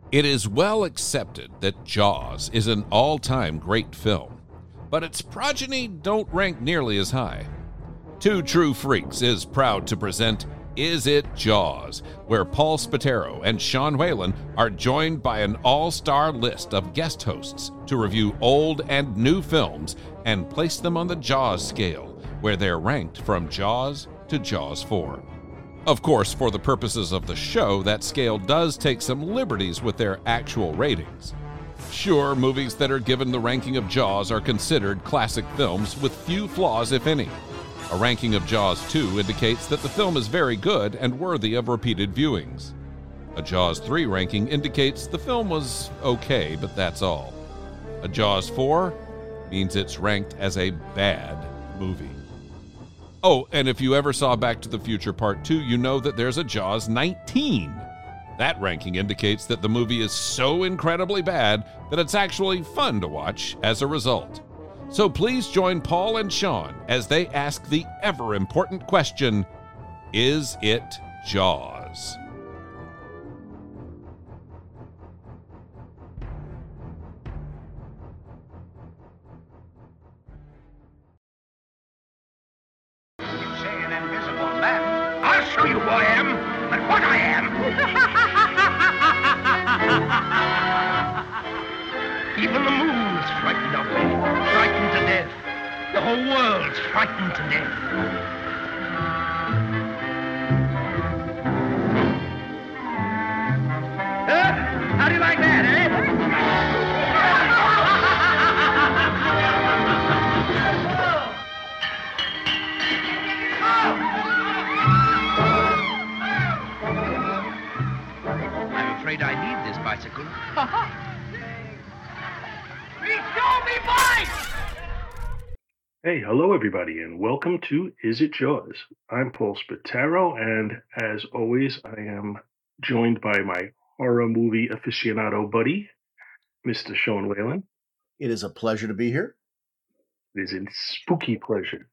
It is well accepted that Jaws is an all-time great film, but its progeny don't rank nearly as high. Two True Freaks is proud to present Is It Jaws?, where Paul Spataro and Sean Whalen are joined by an all-star list of guest hosts to review old and new films and place them on the Jaws scale, where they're ranked from Jaws to Jaws 4. Of course, for the purposes of the show, that scale does take some liberties with their actual ratings. Sure, movies that are given the ranking of Jaws are considered classic films with few flaws, if any. A ranking of Jaws 2 indicates that the film is very good and worthy of repeated viewings. A Jaws 3 ranking indicates the film was okay, but that's all. A Jaws 4 means it's ranked as a bad movie. Oh, and if you ever saw Back to the Future Part 2, you know that there's a Jaws 19. That ranking indicates that the movie is so incredibly bad that it's actually fun to watch as a result. So please join Paul and Sean as they ask the ever-important question, is it Jaws? I'll show you who I am and what I am. Even the moon's frightened of me, frightened to death. The whole world's frightened to death. How do you like that, eh? I'm afraid I need this bicycle. Hey, hello everybody, and welcome to Is It Jaws? I'm Paul Spataro, and as always, I am joined by my horror movie aficionado buddy, Mr. Sean Whalen. It is a pleasure to be here. It is a spooky pleasure.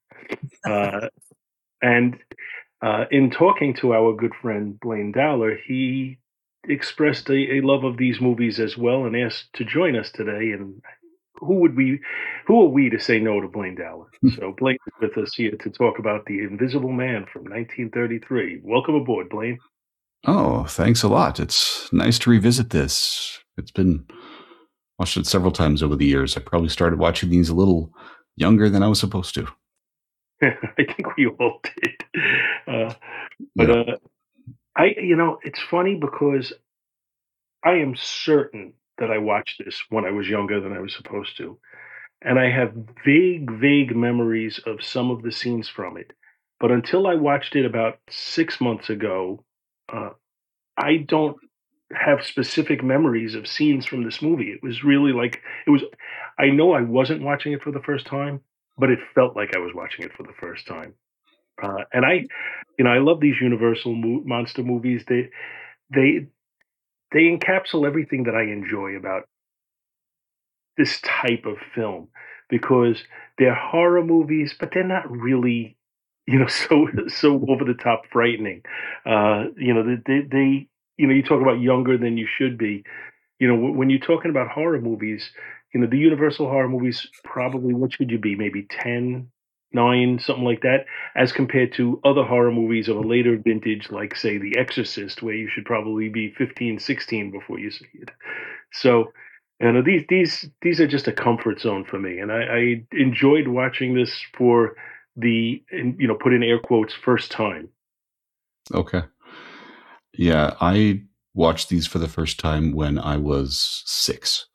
And in talking to our good friend Blaine Dowler, he expressed a love of these movies as well and asked to join us today. And who are we to say no to Blaine Dowler? So Blaine is with us here to talk about The Invisible Man from 1933. Welcome aboard, Blaine. Oh, thanks a lot. It's nice to revisit this. It's been watched it several times over the years. I probably started watching these a little younger than I was supposed to. I think we all did. It's funny because I am certain that I watched this when I was younger than I was supposed to. And I have vague memories of some of the scenes from it. But until I watched it about 6 months ago, I don't have specific memories of scenes from this movie. It was really I know I wasn't watching it for the first time, but it felt like I was watching it for the first time. And I love these Universal monster movies. They encapsulate everything that I enjoy about this type of film, because they're horror movies, but they're not really, so over the top frightening. You talk about younger than you should be. When you're talking about horror movies, the Universal horror movies, probably, what should you be? Maybe 10, 9, something like that, as compared to other horror movies of a later vintage, like, say, The Exorcist, where you should probably be 15, 16 before you see it. So, these are just a comfort zone for me, and I enjoyed watching this for the, put in air quotes, first time. Okay. Yeah, I watched these for the first time when I was 6.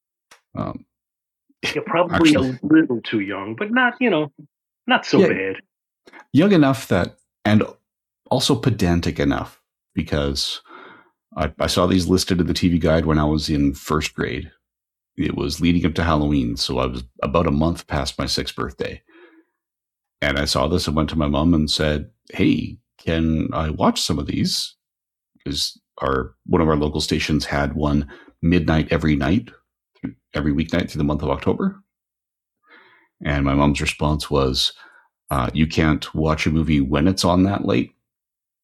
You're probably a little too young, but not so bad. Young enough that, and also pedantic enough, because I saw these listed in the TV guide when I was in first grade. It was leading up to Halloween, so I was about a month past my 6th birthday. And I saw this and went to my mom and said, hey, can I watch some of these? Because one of our local stations had one midnight every night, every weeknight through the month of October. And my mom's response was, you can't watch a movie when it's on that late.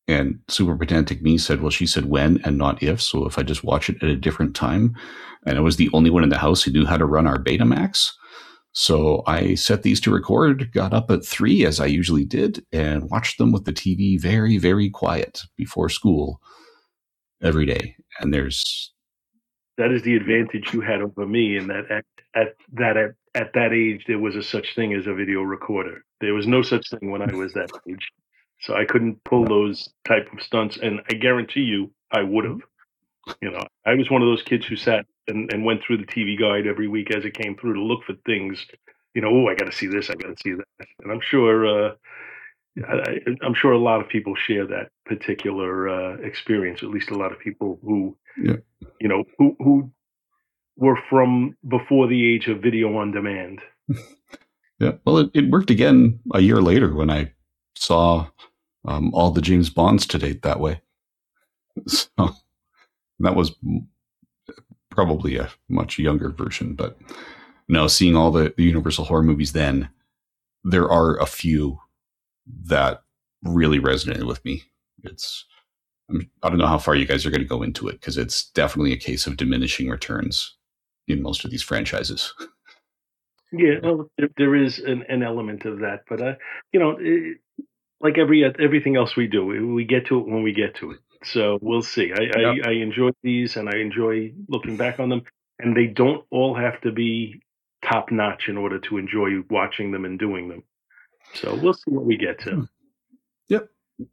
And super pedantic me said, well, she said when and not if. So if I just watch it at a different time, and I was the only one in the house who knew how to run our Betamax. So I set these to record, got up at 3 as I usually did, and watched them with the TV very, very quiet before school every day. And that is the advantage you had over me, in that at that age there was a such thing as a video recorder. There was no such thing when I was that age, so I couldn't pull those type of stunts. And I guarantee you, I would have. I was one of those kids who sat and went through the TV guide every week as it came through to look for things. Oh, I got to see this, I got to see that, and I'm sure a lot of people share that particular experience. At least a lot of people who, who were from before the age of video on demand. Yeah, well, it worked again a year later when I saw all the James Bonds to date that way. So that was probably a much younger version, but no, seeing all the Universal horror movies then, there are a few that really resonated with me. I don't know how far you guys are going to go into it, because it's definitely a case of diminishing returns in most of these franchises. Yeah, well, there is an element of that, but like everything else we do, we get to it when we get to it. So we'll see. I enjoy these, and I enjoy looking back on them, and they don't all have to be top notch in order to enjoy watching them and doing them. So we'll see what we get to. Yep.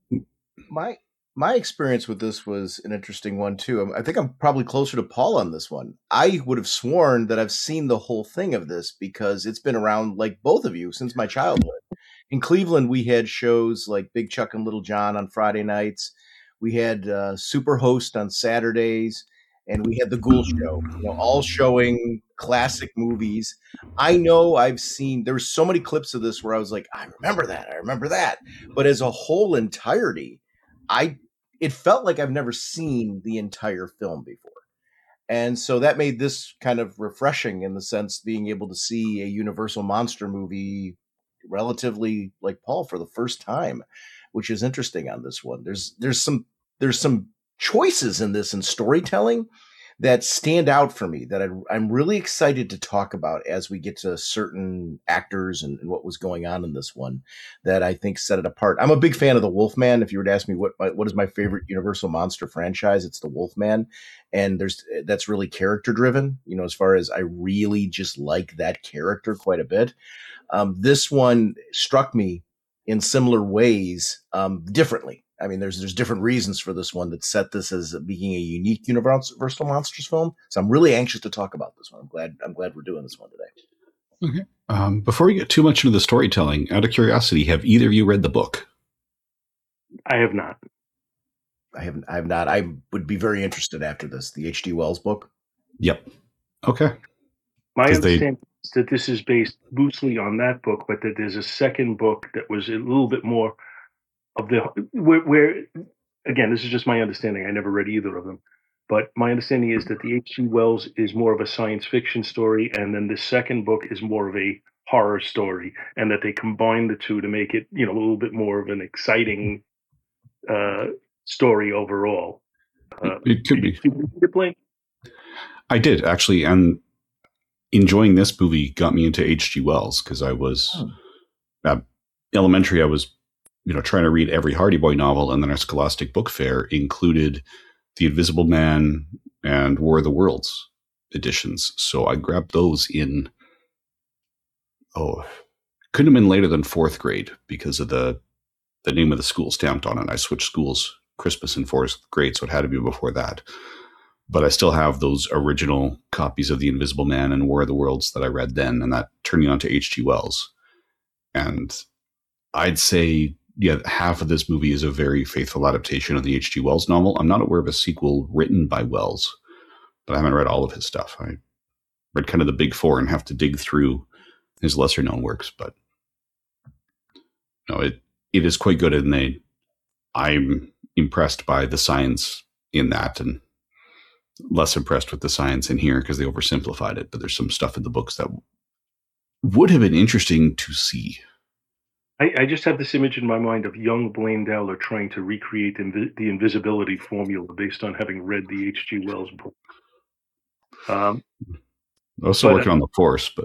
My experience with this was an interesting one too. I think I'm probably closer to Paul on this one. I would have sworn that I've seen the whole thing of this, because it's been around, like both of you, since my childhood. In Cleveland, we had shows like Big Chuck and Little John on Friday nights. We had Superhost on Saturdays, and we had the Ghoul Show, all showing classic movies. I know there were so many clips of this where I was like, I remember that. But as a whole entirety, it felt like I've never seen the entire film before. And so that made this kind of refreshing, in the sense being able to see a Universal monster movie relatively like Paul for the first time, which is interesting on this one. There's some choices in this and storytelling that stand out for me, that I'm really excited to talk about as we get to certain actors and what was going on in this one, that I think set it apart. I'm a big fan of the Wolfman. If you were to ask me what is my favorite Universal monster franchise, it's the Wolfman. And that's really character driven, as far as I really just like that character quite a bit. This one struck me in similar ways, differently. I mean, there's different reasons for this one that set this as being a unique Universal Monsters film. So I'm really anxious to talk about this one. I'm glad we're doing this one today. Okay. Before we get too much into the storytelling, out of curiosity, have either of you read the book? I have not. I have not. I would be very interested after this. The H.G. Wells book. Yep. Okay. My understanding is that this is based loosely on that book, but that there's a second book that was a little bit more of where again, this is just my understanding. I never read either of them, but my understanding is that the H.G. Wells is more of a science fiction story, and then the second book is more of a horror story, and that they combine the two to make it, a little bit more of an exciting story overall. It could be. Did you play? I did, actually, and enjoying this movie got me into H.G. Wells, because I was elementary. I was trying to read every Hardy Boy novel, and then our Scholastic Book Fair included The Invisible Man and War of the Worlds editions. So I grabbed those in, couldn't have been later than 4th grade, because of the name of the school stamped on it. I switched schools Christmas in 4th grade, so it had to be before that. But I still have those original copies of The Invisible Man and War of the Worlds that I read then, and that turned me on to H.G. Wells. And I'd say, half of this movie is a very faithful adaptation of the H.G. Wells novel. I'm not aware of a sequel written by Wells, but I haven't read all of his stuff. I read kind of the big four and have to dig through his lesser known works, but it is quite good. And I'm impressed by the science in that, and less impressed with the science in here because they oversimplified it. But there's some stuff in the books that would have been interesting to see. I just have this image in my mind of young Blaine Dowler trying to recreate the invisibility formula based on having read the H.G. Wells book. Also but working on the Force, but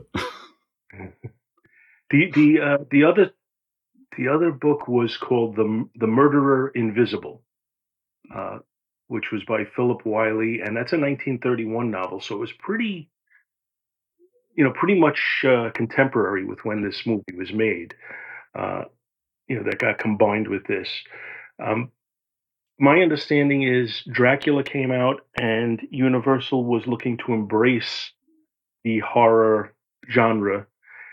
the other book was called the Murderer Invisible, which was by Philip Wiley, and that's a 1931 novel. So it was pretty much contemporary with when this movie was made. That got combined with this. My understanding is Dracula came out, and Universal was looking to embrace the horror genre,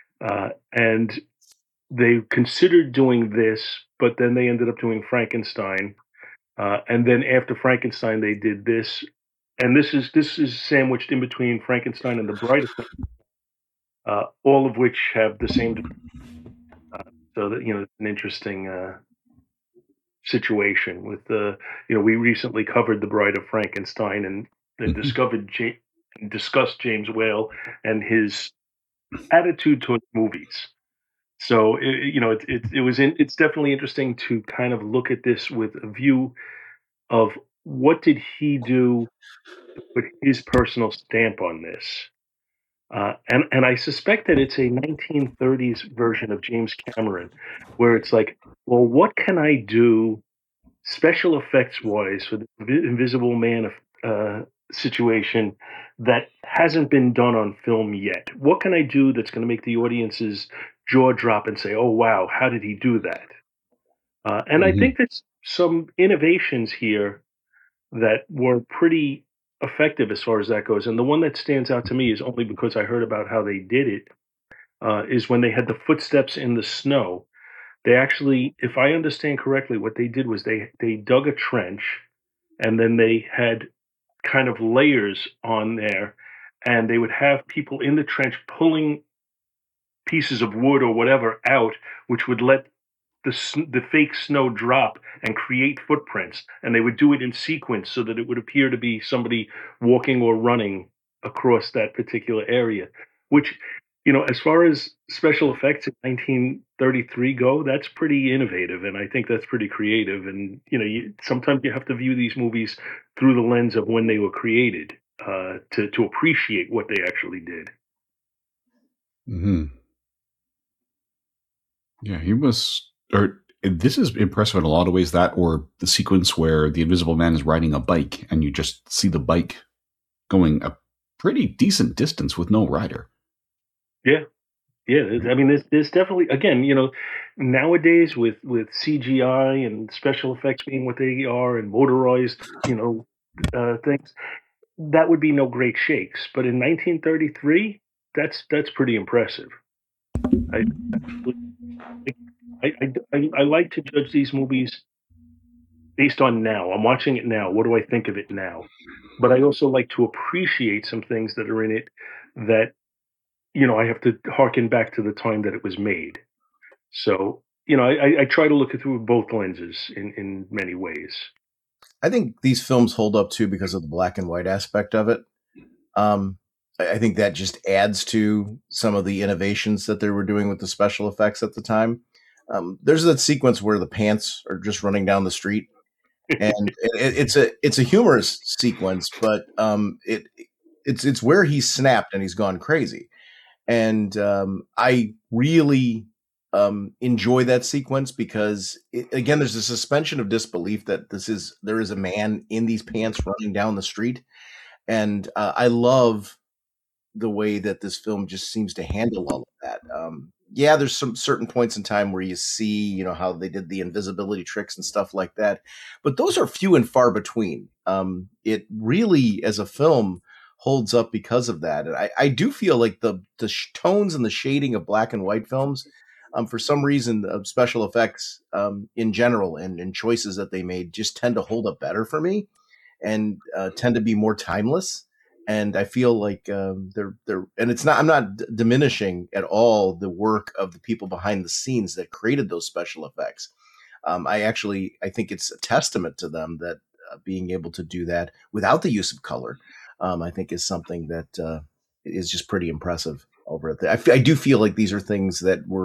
and they considered doing this, but then they ended up doing Frankenstein, and then after Frankenstein, they did this, and this is sandwiched in between Frankenstein and The Bride of Frankenstein, all of which have the same. So that it's an interesting situation with we recently covered The Bride of Frankenstein and discussed James Whale and his attitude towards movies. So it's definitely interesting to kind of look at this with a view of what did he do to put his personal stamp on this. And I suspect that it's a 1930s version of James Cameron, where it's like, well, what can I do special effects wise for the Invisible Man situation that hasn't been done on film yet? What can I do that's going to make the audience's jaw drop and say, oh, wow, how did he do that? And I think there's some innovations here that were pretty effective as far as that goes. And the one that stands out to me is only because I heard about how they did it, is when they had the footsteps in the snow. They actually, if I understand correctly, what they did was they dug a trench, and then they had kind of layers on there, and they would have people in the trench pulling pieces of wood or whatever out, which would let the fake snow drop and create footprints. And they would do it in sequence so that it would appear to be somebody walking or running across that particular area, which, as far as special effects in 1933 go, that's pretty innovative, and I think that's pretty creative. And sometimes you have to view these movies through the lens of when they were created to appreciate what they actually did. Mm-hmm. Yeah, he was. Or this is impressive in a lot of ways. That, or the sequence where the Invisible Man is riding a bike, and you just see the bike going a pretty decent distance with no rider. Yeah. I mean, there's definitely, again, nowadays with CGI and special effects being what they are and motorized, things, that would be no great shakes. But in 1933, that's pretty impressive. I like to judge these movies based on now. I'm watching it now. What do I think of it now? But I also like to appreciate some things that are in it that, I have to harken back to the time that it was made. So, I try to look it through both lenses in many ways. I think these films hold up too because of the black and white aspect of it. I think that just adds to some of the innovations that they were doing with the special effects at the time. There's that sequence where the pants are just running down the street, and it's a humorous sequence, but it's where he's snapped and he's gone crazy. And I really enjoy that sequence because, again, there's a suspension of disbelief that there is a man in these pants running down the street. And I love the way that this film just seems to handle all of that. Yeah, there's some certain points in time where you see, how they did the invisibility tricks and stuff like that. But those are few and far between. It really, as a film, holds up because of that. And I do feel like the tones and the shading of black and white films, for some reason, special effects in general and choices that they made just tend to hold up better for me and tend to be more timeless. And I feel like they're and it's not, I'm not diminishing at all the work of the people behind the scenes that created those special effects. I think it's a testament to them that being able to do that without the use of color, I think is something that is just pretty impressive over it. I do feel like these are things that were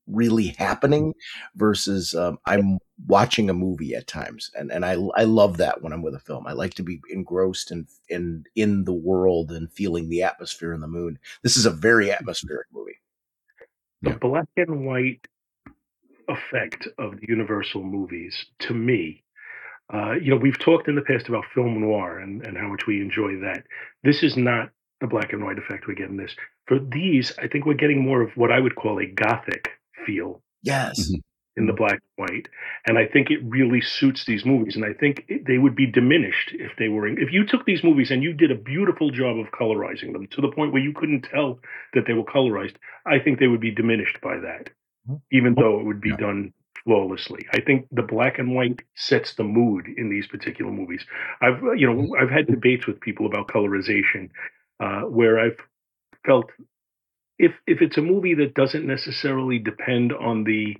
really happening versus I'm watching a movie at times, and I love that when I'm with a film. I like to be engrossed in the world and feeling the atmosphere in the mood. This is a very atmospheric movie. The Yeah. black and white effect of the Universal movies, to me, we've talked in the past about film noir and how much we enjoy that. This is not the black and white effect we get in this. For these, I think we're getting more of what I would call a gothic feel Yes. Mhm. in the black and white, and I think it really suits these movies. And I think they would be diminished if they were if you took these movies and you did a beautiful job of colorizing them to the point where you couldn't tell that they were colorized. I think they would be diminished by that, even though it would be Yeah. done flawlessly. I think the black and white sets the mood in these particular movies. I've had debates with people about colorization, where I've felt if it's a movie that doesn't necessarily depend on the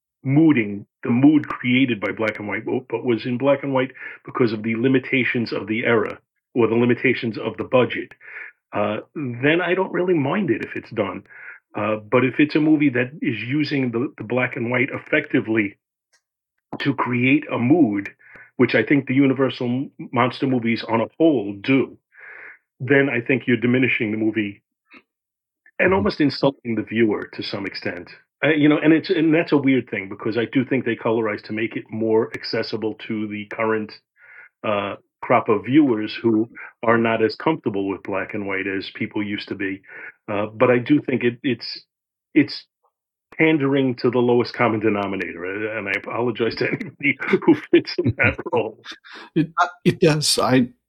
mood created by black and white, but was in black and white because of the limitations of the era or the limitations of the budget, then I don't really mind it if it's done. But if it's a movie that is using the black and white effectively to create a mood, which I think the Universal monster movies on a whole do, then I think you're diminishing the movie and almost insulting the viewer to some extent. And that's a weird thing because I do think they colorize to make it more accessible to the current crop of viewers who are not as comfortable with black and white as people used to be. But I do think it's pandering to the lowest common denominator, and I apologize to anybody who fits in that role. It does.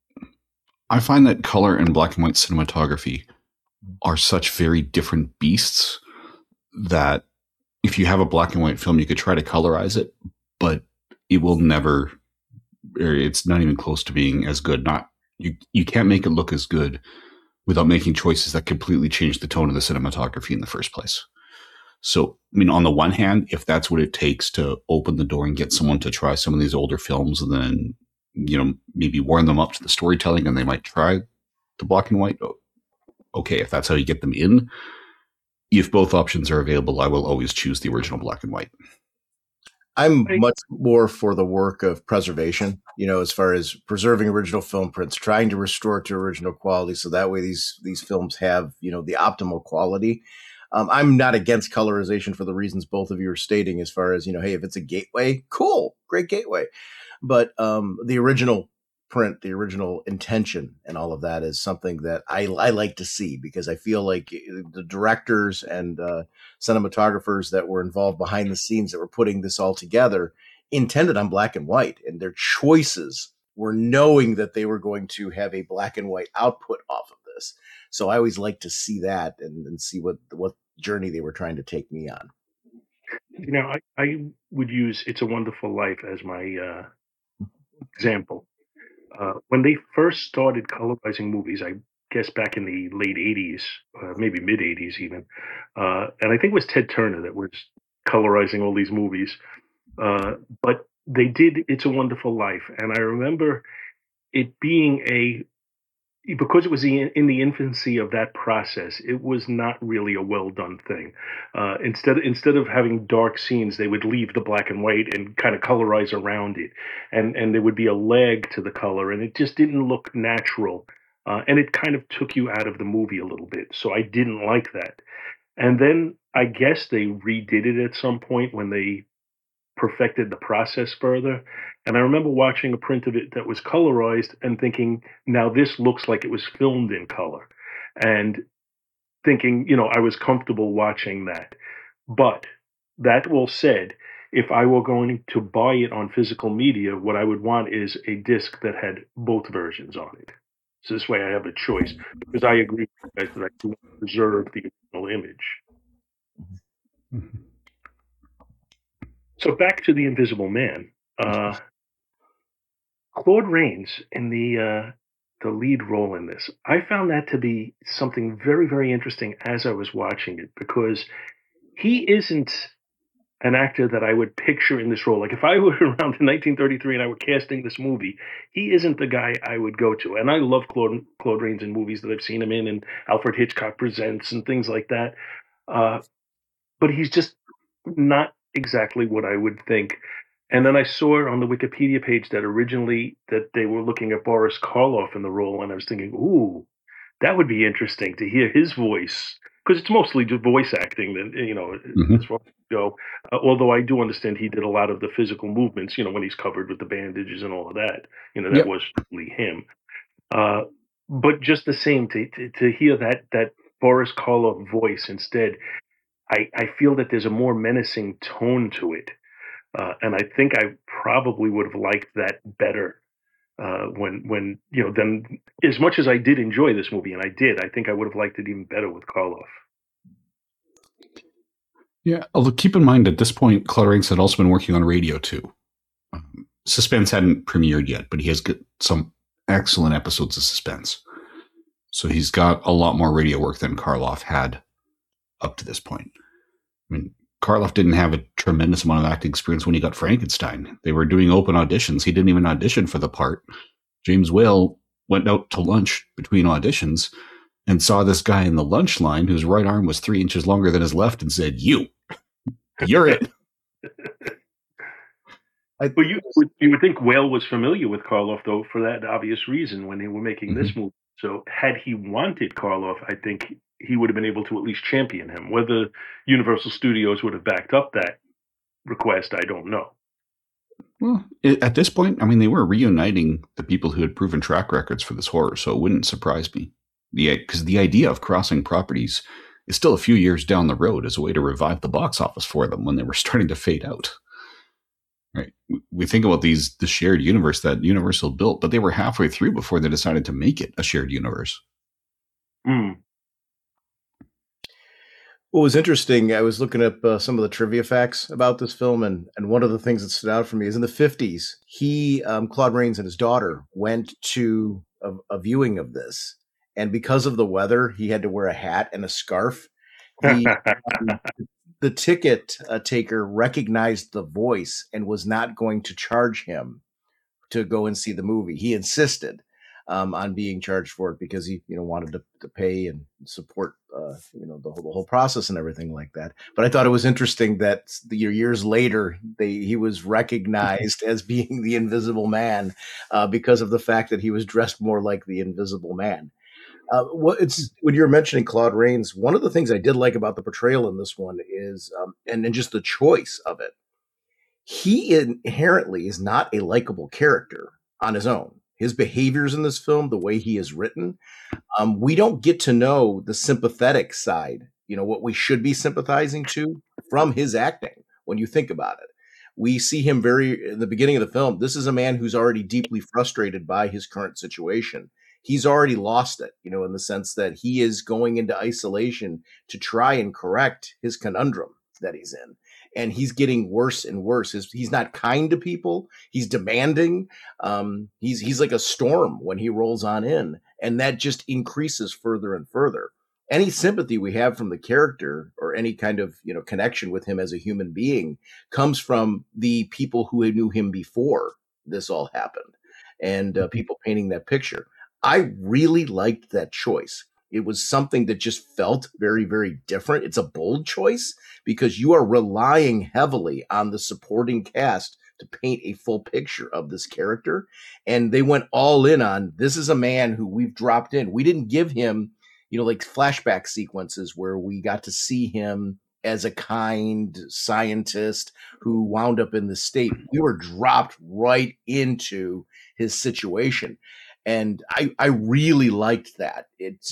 I find that color and black and white cinematography are such very different beasts that if you have a black and white film, you could try to colorize it, but it will never, or it's not even close to being as good. You can't make it look as good without making choices that completely change the tone of the cinematography in the first place. So, I mean, on the one hand, if that's what it takes to open the door and get someone to try some of these older films and then, maybe warm them up to the storytelling and they might try the black and white. Okay, if that's how you get them in, if both options are available, I will always choose the original black and white. I'm much more for the work of preservation, as far as preserving original film prints, trying to restore it to original quality. So that way these films have, the optimal quality. I'm not against colorization for the reasons both of you are stating as far as, hey, if it's a gateway, cool, great gateway. But the original print, the original intention and all of that is something that I like to see because I feel like the directors and cinematographers that were involved behind the scenes that were putting this all together intended on black and white, and their choices were knowing that they were going to have a black and white output off of this. So I always like to see that and see what journey they were trying to take me on. I would use It's a Wonderful Life as my example. When they first started colorizing movies, I guess back in the late 80s, maybe mid 80s even, and I think it was Ted Turner that was colorizing all these movies. But they did It's a Wonderful Life, and I remember it being because it was in the infancy of that process, it was not really a well done thing. Instead of having dark scenes, they would leave the black and white and kind of colorize around it, and there would be a lag to the color, and it just didn't look natural, and it kind of took you out of the movie a little bit. So I didn't like that. And then I guess they redid it at some point when they perfected the process further. And I remember watching a print of it that was colorized and thinking, now this looks like it was filmed in color. And thinking, I was comfortable watching that. But that all said, if I were going to buy it on physical media, what I would want is a disc that had both versions on it. So this way I have a choice. Because I agree with you guys that I do want to preserve the original image. Mm-hmm. So back to The Invisible Man. Claude Rains in the lead role in this. I found that to be something very, very interesting as I was watching it because he isn't an actor that I would picture in this role. Like if I were around in 1933 and I were casting this movie, he isn't the guy I would go to. And I love Claude Rains in movies that I've seen him in, and Alfred Hitchcock Presents and things like that. But he's just not exactly what I would think. And then I saw on the Wikipedia page that originally that they were looking at Boris Karloff in the role, and I was thinking, ooh, that would be interesting to hear his voice because it's mostly just voice acting. That Mhm. as far as we go. Although I do understand he did a lot of the physical movements. When he's covered with the bandages and all of that. That Yep. was really him. Uh, but just the same to hear that Boris Karloff voice instead, I feel that there's a more menacing tone to it, and I think I probably would have liked that better when then as much as I did enjoy this movie, and I did, I think I would have liked it even better with Karloff. Yeah. Although keep in mind at this point, Claude Rains had also been working on radio too. Suspense hadn't premiered yet, but he has got some excellent episodes of Suspense. So he's got a lot more radio work than Karloff had up to this point. I mean, Karloff didn't have a tremendous amount of acting experience when he got Frankenstein. They were doing open auditions. He didn't even audition for the part. James Whale went out to lunch between auditions and saw this guy in the lunch line whose right arm was 3 inches longer than his left and said, you're it. But you would think Whale was familiar with Karloff, though, for that obvious reason when they were making this movie. So had he wanted Karloff, I think he would have been able to at least champion him. Whether Universal Studios would have backed up that request, I don't know. Well, at this point, I mean, they were reuniting the people who had proven track records for this horror, so it wouldn't surprise me. Because the idea of crossing properties is still a few years down the road as a way to revive the box office for them when they were starting to fade out. Right? We think about the shared universe that Universal built, but they were halfway through before they decided to make it a shared universe. What was interesting, I was looking up some of the trivia facts about this film, and one of the things that stood out for me is in the 50s, Claude Rains and his daughter went to a viewing of this, and because of the weather, he had to wear a hat and a scarf. The ticket taker recognized the voice and was not going to charge him to go and see the movie. He insisted on being charged for it because he, wanted to pay and support, the whole process and everything like that. But I thought it was interesting that years later, he was recognized as being the Invisible Man because of the fact that he was dressed more like the Invisible Man. When you're mentioning Claude Rains, one of the things I did like about the portrayal in this one is, and just the choice of it. He inherently is not a likable character on his own. His behaviors in this film, the way he is written, we don't get to know the sympathetic side, what we should be sympathizing to from his acting when you think about it. We see him in the beginning of the film. This is a man who's already deeply frustrated by his current situation. He's already lost it, in the sense that he is going into isolation to try and correct his conundrum that he's in. And he's getting worse and worse. He's not kind to people. He's demanding. He's like a storm when he rolls on in. And that just increases further and further. Any sympathy we have from the character or any kind of, connection with him as a human being comes from the people who knew him before this all happened and people painting that picture. I really liked that choice. It was something that just felt very, very different. It's a bold choice because you are relying heavily on the supporting cast to paint a full picture of this character. And they went all in on, this is a man who we've dropped in. We didn't give him, like flashback sequences where we got to see him as a kind scientist who wound up in the state. We were dropped right into his situation. And I really liked that.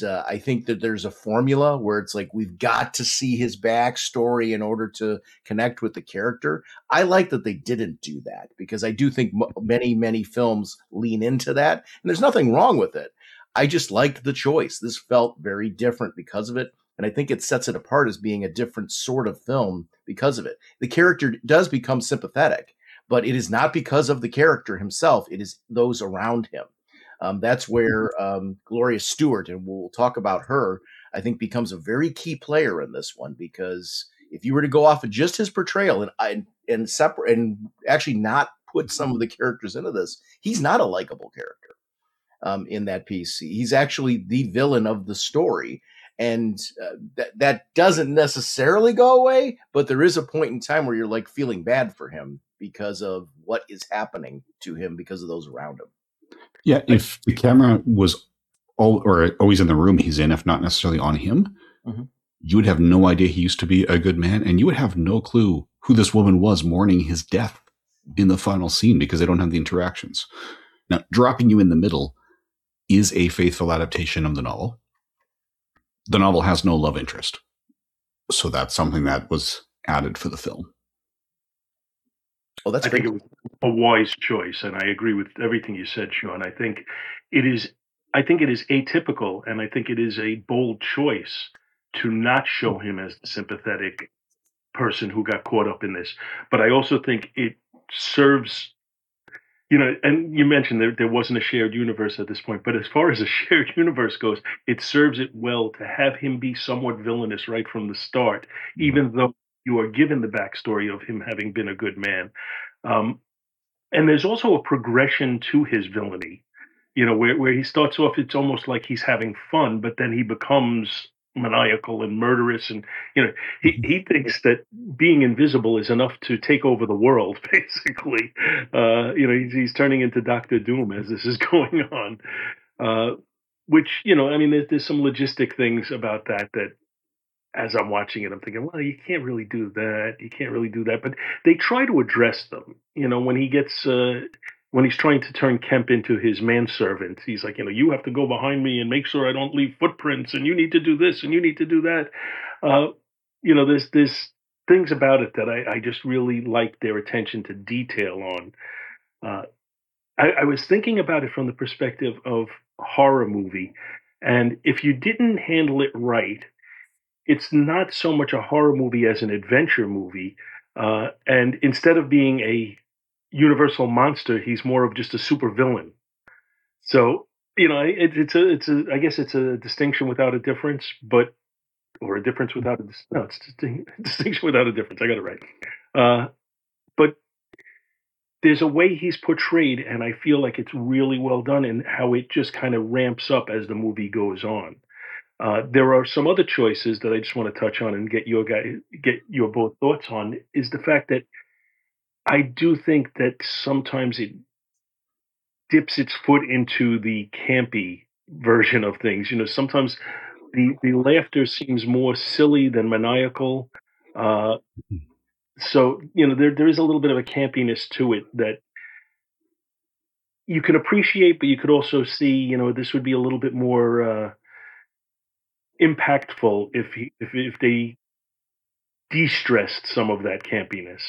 I think that there's a formula where it's like, we've got to see his backstory in order to connect with the character. I like that they didn't do that because I do think many, many films lean into that. And there's nothing wrong with it. I just liked the choice. This felt very different because of it. And I think it sets it apart as being a different sort of film because of it. The character does become sympathetic, but it is not because of the character himself. It is those around him. That's where Gloria Stewart, and we'll talk about her, I think becomes a very key player in this one, because if you were to go off of just his portrayal and separate and actually not put some of the characters into this, he's not a likable character in that piece. He's actually the villain of the story. And that doesn't necessarily go away, but there is a point in time where you're like feeling bad for him because of what is happening to him because of those around him. Yeah, if the camera was always in the room he's in, if not necessarily on him, you would have no idea he used to be a good man, and you would have no clue who this woman was mourning his death in the final scene because they don't have the interactions. Now, dropping you in the middle is a faithful adaptation of the novel. The novel has no love interest, so that's something that was added for the film. Well, I think it was a wise choice, and I agree with everything you said, Sean. I think it is atypical, and I think it is a bold choice to not show him as the sympathetic person who got caught up in this. But I also think it serves, and you mentioned there wasn't a shared universe at this point, but as far as a shared universe goes, it serves it well to have him be somewhat villainous right from the start, even though you are given the backstory of him having been a good man. And there's also a progression to his villainy, where he starts off, it's almost like he's having fun, but then he becomes maniacal and murderous. And, he thinks that being invisible is enough to take over the world, basically. He's turning into Dr. Doom as this is going on, which, there's some logistic things about that as I'm watching it, I'm thinking, well, you can't really do that. You can't really do that. But they try to address them. When he's trying to turn Kemp into his manservant, he's like, you have to go behind me and make sure I don't leave footprints, and you need to do this and you need to do that. There's things about it that I just really like their attention to detail on. I was thinking about it from the perspective of a horror movie. And if you didn't handle it right, it's not so much a horror movie as an adventure movie. And instead of being a universal monster, he's more of just a super villain. So, I guess it's a distinction without a difference, or a difference without it's distinction without a difference. I got it right. But there's a way he's portrayed, and I feel like it's really well done in how it just kind of ramps up as the movie goes on. There are some other choices that I just want to touch on and get your both thoughts on, is the fact that I do think that sometimes it dips its foot into the campy version of things. Sometimes the laughter seems more silly than maniacal. So, there is a little bit of a campiness to it that you can appreciate, but you could also see, this would be a little bit more impactful if they de-stressed some of that campiness.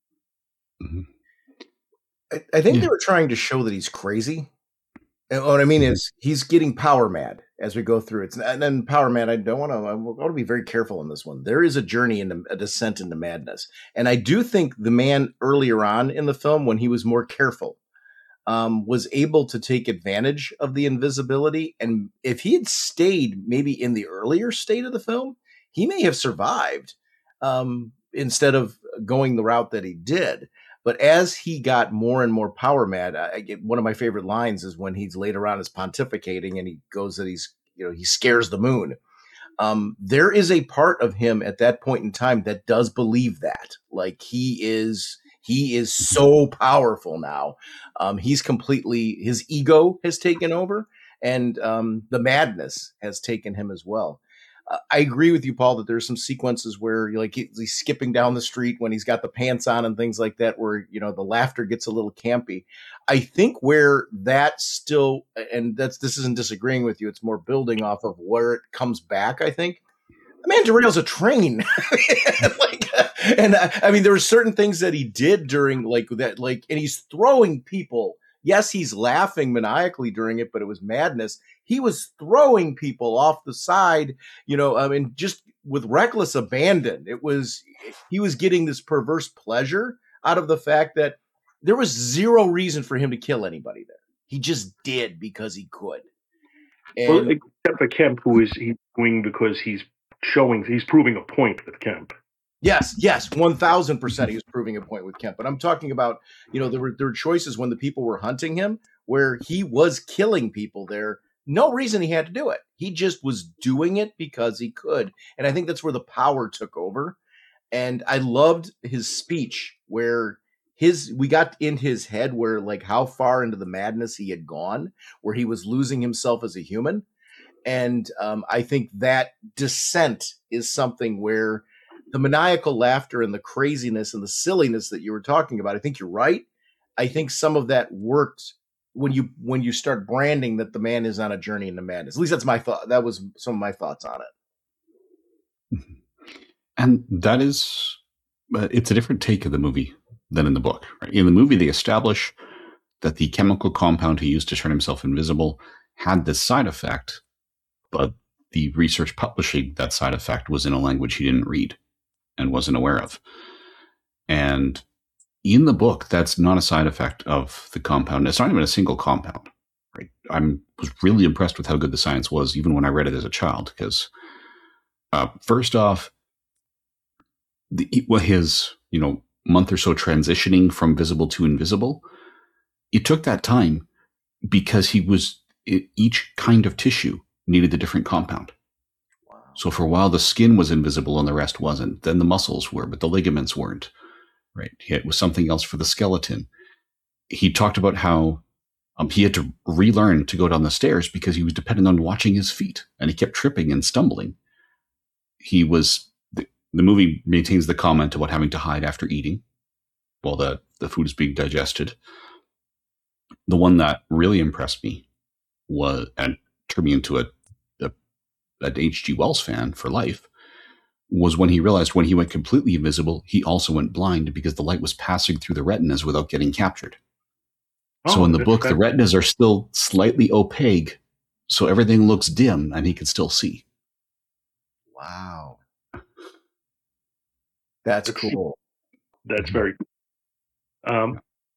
I think they were trying to show that he's crazy. And what I mean is he's getting power mad as we go through it. And then power mad, I want to be very careful in this one. There is a journey into a descent into madness. And I do think the man earlier on in the film, when he was more careful, was able to take advantage of the invisibility. And if he had stayed maybe in the earlier state of the film, he may have survived instead of going the route that he did. But as he got more and more power mad, one of my favorite lines is when he's later on is pontificating and he goes that he scares the moon. There is a part of him at that point in time that does believe that, like he is so powerful now. His ego has taken over, and the madness has taken him as well. I agree with you, Paul, that there's some sequences where he's skipping down the street when he's got the pants on and things like that, where, the laughter gets a little campy. I think where that still, and this isn't disagreeing with you, it's more building off of where it comes back. I think the man derails a train. There were certain things that he did during and he's throwing people. Yes, he's laughing maniacally during it, but it was madness. He was throwing people off the side, just with reckless abandon. He was getting this perverse pleasure out of the fact that there was zero reason for him to kill anybody there. He just did because he could. And, except for Kemp, who is he doing because he's proving a point with Kemp. Yes, 1,000% he was proving a point with Kemp. But I'm talking about, there were choices when the people were hunting him where he was killing people there no reason he had to do it. He just was doing it because he could. And I think that's where the power took over. And I loved his speech where we got in his head where like how far into the madness he had gone, where he was losing himself as a human. And I think that descent is something where the maniacal laughter and the craziness and the silliness that you were talking about, I think you're right. I think some of that worked when you start branding that the man is on a journey into madness. At least that's my thought. That was some of my thoughts on it. And that is, it's a different take of the movie than in the book. Right? In the movie, they establish that the chemical compound he used to turn himself invisible had this side effect, but the research publishing that side effect was in a language he didn't read and wasn't aware of. And in the book, that's not a side effect of the compound. It's not even a single compound. Right? I was really impressed with how good the science was, even when I read it as a child, because first off, his month or so transitioning from visible to invisible, it took that time because each kind of tissue needed a different compound. Wow. So for a while, the skin was invisible and the rest wasn't. Then the muscles were, but the ligaments weren't. Right. It was something else for the skeleton. He talked about how he had to relearn to go down the stairs because he was dependent on watching his feet, and he kept tripping and stumbling. The movie maintains the comment about having to hide after eating while the food is being digested. The one that really impressed me was, and turned me into an H.G. Wells fan for life, was when he realized when he went completely invisible, he also went blind because the light was passing through the retinas without getting captured. So in the book, the retinas are still slightly opaque, so everything looks dim and he can still see. Wow. That's cool. That's very cool.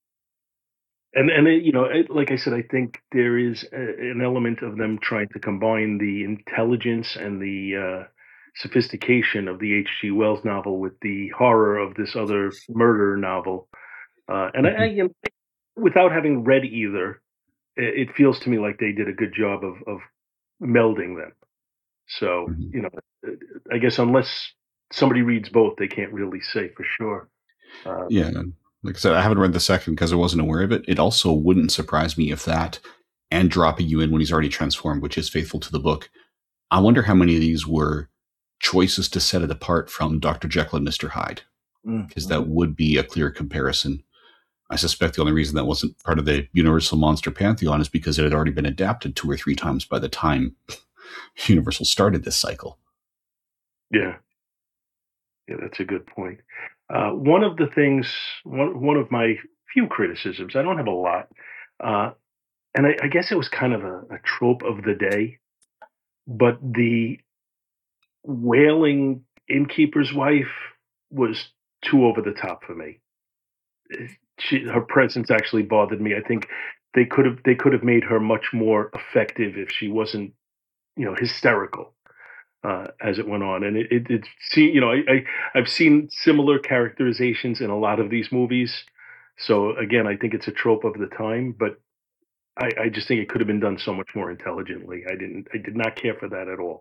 And like I said, I think there is an element of them trying to combine the intelligence and the sophistication of the H.G. Wells novel with the horror of this other murder novel. And I without having read either, it feels to me like they did a good job of melding them. So, I guess unless somebody reads both, they can't really say for sure. Yeah. Like I said, I haven't read the second because I wasn't aware of it. It also wouldn't surprise me if that and dropping you in when he's already transformed, which is faithful to the book. I wonder how many of these were choices to set it apart from Dr. Jekyll and Mr. Hyde, because that would be a clear comparison. I suspect the only reason that wasn't part of the Universal Monster Pantheon is because it had already been adapted 2 or 3 times by the time Universal started this cycle. Yeah. Yeah, that's a good point. One of the things, one of my few criticisms, I don't have a lot, and I guess it was kind of a trope of the day, but the wailing innkeeper's wife was too over the top for me. Her presence actually bothered me. I think they could have made her much more effective if she wasn't, hysterical as it went on. And I've seen similar characterizations in a lot of these movies. So again, I think it's a trope of the time, but I just think it could have been done so much more intelligently. I did not care for that at all.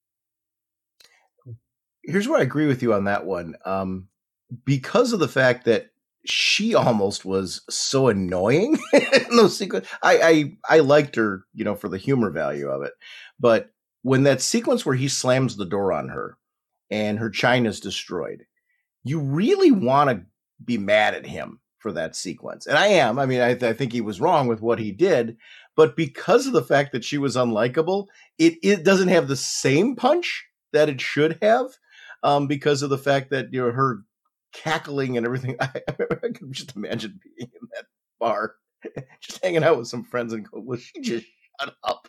Here's where I agree with you on that one. Because of the fact that she almost was so annoying in those sequences. I liked her, for the humor value of it. But when that sequence where he slams the door on her and her china's destroyed, you really want to be mad at him for that sequence. And I am. I mean, I think he was wrong with what he did. But because of the fact that she was unlikable, it doesn't have the same punch that it should have, because of the fact that, her cackling and everything. I can just imagine being in that bar, just hanging out with some friends and go, "Will she just shut up?"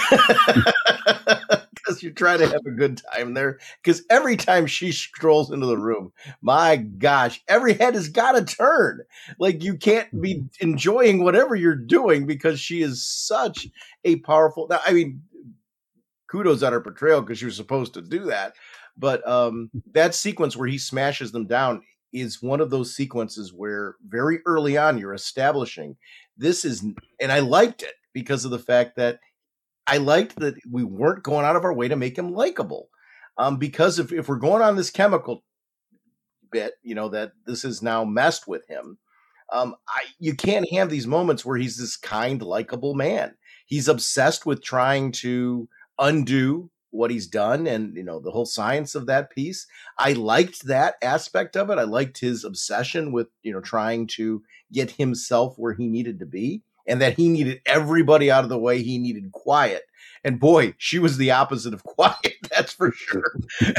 Because you're trying to have a good time there. Because every time she strolls into the room, my gosh, every head has got to turn. Like you can't be enjoying whatever you're doing because she is such a powerful. Now, I mean, kudos on her portrayal because she was supposed to do that. But that sequence where he smashes them down is one of those sequences where very early on you're establishing this is, and I liked it because of the fact that I liked that we weren't going out of our way to make him likable. Because if we're going on this chemical bit, that this has now messed with him, you can't have these moments where he's this kind, likable man. He's obsessed with trying to undo what he's done, and the whole science of that piece. I liked that aspect of it. I liked his obsession with trying to get himself where he needed to be, and that he needed everybody out of the way. He needed quiet. And boy, she was the opposite of quiet. That's for sure.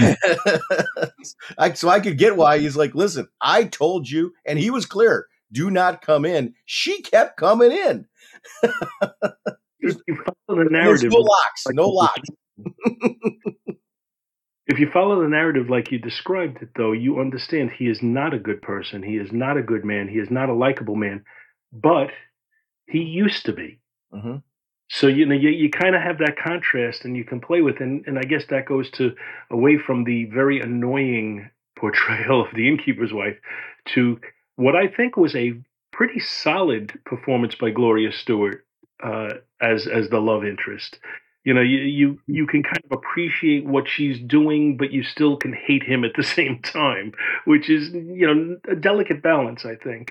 So I could get why he's like, listen, I told you, and he was clear, do not come in. She kept coming in. If you follow the narrative, no locks. If you follow the narrative like you described it, though, you understand he is not a good person. He is not a good man. He is not a likable man, but he used to be. Mm-hmm. So you kind of have that contrast, and you can play with, and I guess that goes away from the very annoying portrayal of the innkeeper's wife to what I think was a pretty solid performance by Gloria Stewart as the love interest. You can kind of appreciate what she's doing, but you still can hate him at the same time, which is a delicate balance, I think.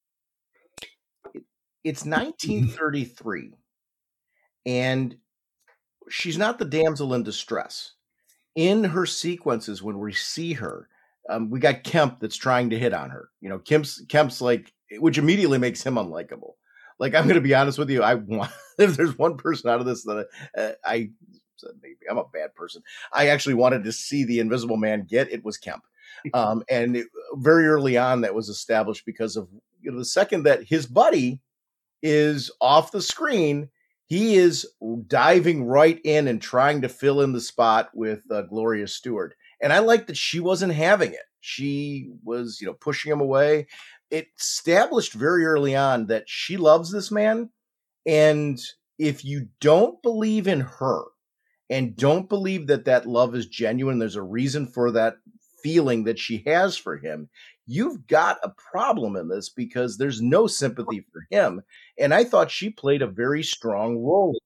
It's 1933. And she's not the damsel in distress. In her sequences, when we see her, we got Kemp that's trying to hit on her. Kemp's like, which immediately makes him unlikable. Like, I'm going to be honest with you. If there's one person out of this that I maybe I'm a bad person. I actually wanted to see the Invisible Man get, it was Kemp. And very early on, that was established because of the second that his buddy is off the screen, he is diving right in and trying to fill in the spot with Gloria Stewart. And I like that she wasn't having it. She was, pushing him away. It established very early on that she loves this man. And if you don't believe in her and don't believe that love is genuine, there's a reason for that feeling that she has for him, you've got a problem in this because there's no sympathy for him. And I thought she played a very strong role.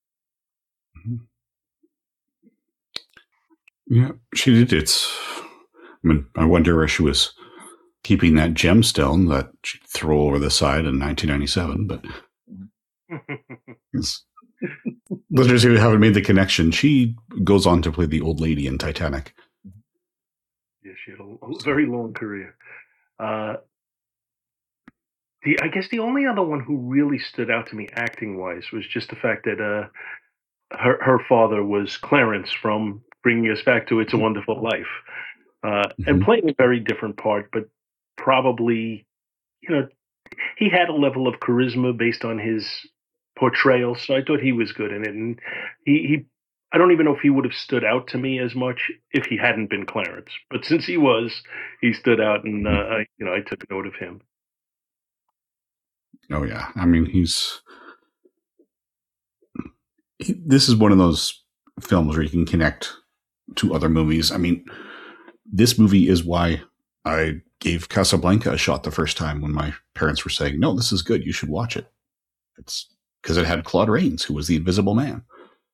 Yeah, she did. I wonder where she was keeping that gemstone that she'd throw over the side in 1997, but listeners who haven't made the connection, she goes on to play the old lady in Titanic. Yeah, she had a very long career. I guess the only other one who really stood out to me acting-wise was just the fact that her father was Clarence from Bringing Us Back to It's a Wonderful Life, and playing a very different part, but probably, he had a level of charisma based on his portrayal, so I thought he was good in it, and he I don't even know if he would have stood out to me as much if he hadn't been Clarence, but since he stood out, and I took note of him. Oh yeah, I mean this is one of those films where you can connect to other movies. I mean, this movie is why I gave Casablanca a shot the first time when my parents were saying, "No, this is good. You should watch it." It's because it had Claude Rains, who was the Invisible Man.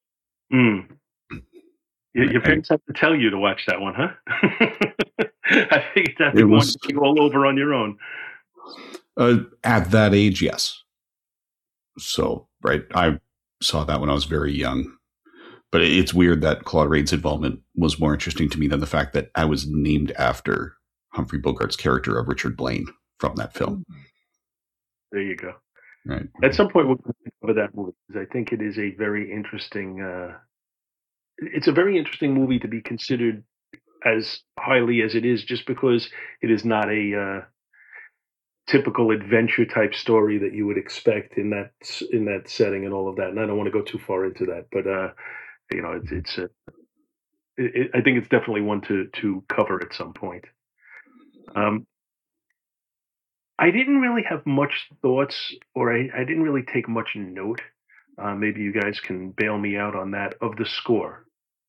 Your parents have to tell you to watch that one, huh? I think you'd have to watch you all over on your own. At that age, yes. So, right, I saw that when I was very young. But it's weird that Claude Rains' involvement was more interesting to me than the fact that I was named after Humphrey Bogart's character of Richard Blaine from that film. There you go. Right. At some point, we'll cover that movie because I think it is a very interesting. It's a very interesting movie to be considered as highly as it is, just because it is not a typical adventure type story that you would expect in that setting and all of that. And I don't want to go too far into that, but I think it's definitely one to cover at some point. I didn't really have much thoughts, or I didn't really take much note. Maybe you guys can bail me out on that, of the score.